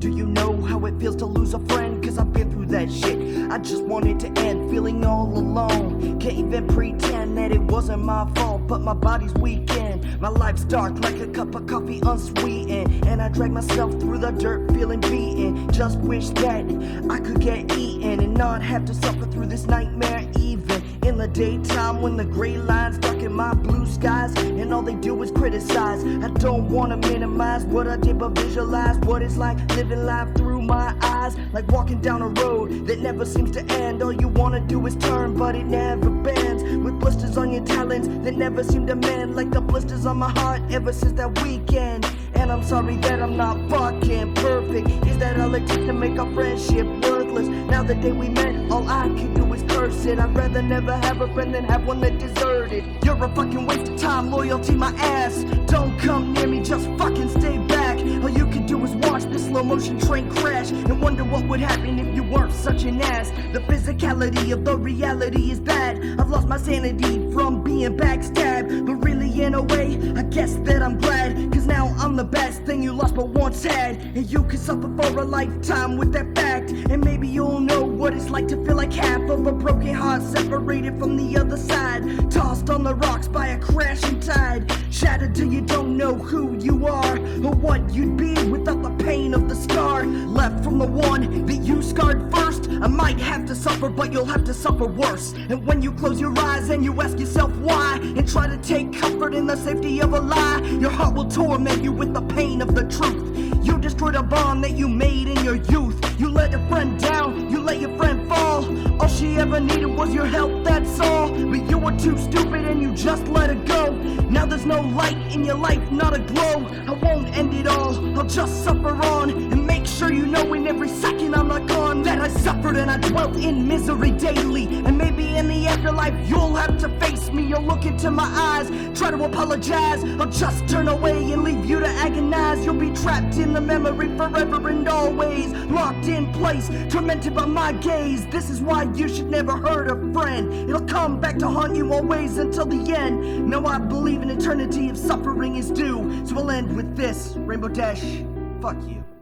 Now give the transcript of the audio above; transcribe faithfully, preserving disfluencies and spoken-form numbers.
Do you know how it feels to lose a friend? Cause I've been through that shit. I just wanted to end, feeling all alone. Can't even pretend that it wasn't my fault, but my body's weakened. My life's dark like a cup of coffee unsweetened, and I drag myself through the dirt feeling beaten. Just wish that I could get eaten and not have to suffer through this nightmare even in the daytime, when the gray lines darken my blue skies and all they do is criticize. I don't wanna minimize what I did, but visualize what it's like living life through my eyes, like walking down a road that never seems to end. All you wanna do is turn, but it never bends, with blisters on your talons that never seem to mend, like the blisters on my heart ever since that weekend. And I'm sorry that I'm not fucking perfect. Is that all it takes to make our friendship worthless? Now the day we met, all I can do is curse it. I'd rather never have a friend than have one that deserted. You're a fucking waste of time, loyalty my ass. Don't come near me, just fucking stay back. All you can do is watch the slow motion train crash and wonder what would happen if you weren't such an ass. The physicality of the reality is bad. I've lost my sanity from being backstabbed, but really in a way, I guess that I'm glad, cause now I'm the best thing you lost but once had. And you could suffer for a lifetime with that fact, and maybe you'll know what it's like to feel like half of a broken heart separated from the other side, tossed on the rocks by a crashing tide, shattered till you don't know who you are or what you'd be without the pain of the scar left from the one that you scarred first. I might have to suffer, but you'll have to suffer worse. And when you close your eyes and you ask yourself why, and try to take comfort in the safety of a lie, your heart will torment you with the pain of the truth. You destroyed a bond that you made in your youth. You let your friend down, you let your friend fall. All she ever needed was your help, that's all. But you were too stupid and you just let her go. Now there's no light in your life, not a glow. I won't end it all, I'll just suffer on, and make sure you know in every second I'm not gone that I suffered and I dwelt in misery daily. And maybe in the afterlife you'll have to face me. You'll look into my eyes, try to apologize. I'll just turn away and leave you to agonize. You'll be trapped in the memory forever and always, locked in place, tormented by my gaze. This is why you should never hurt a friend. It'll come back to haunt you always until the end. No, I believe an eternity of suffering is due, so we'll end with this. Rainbow Dash, fuck you.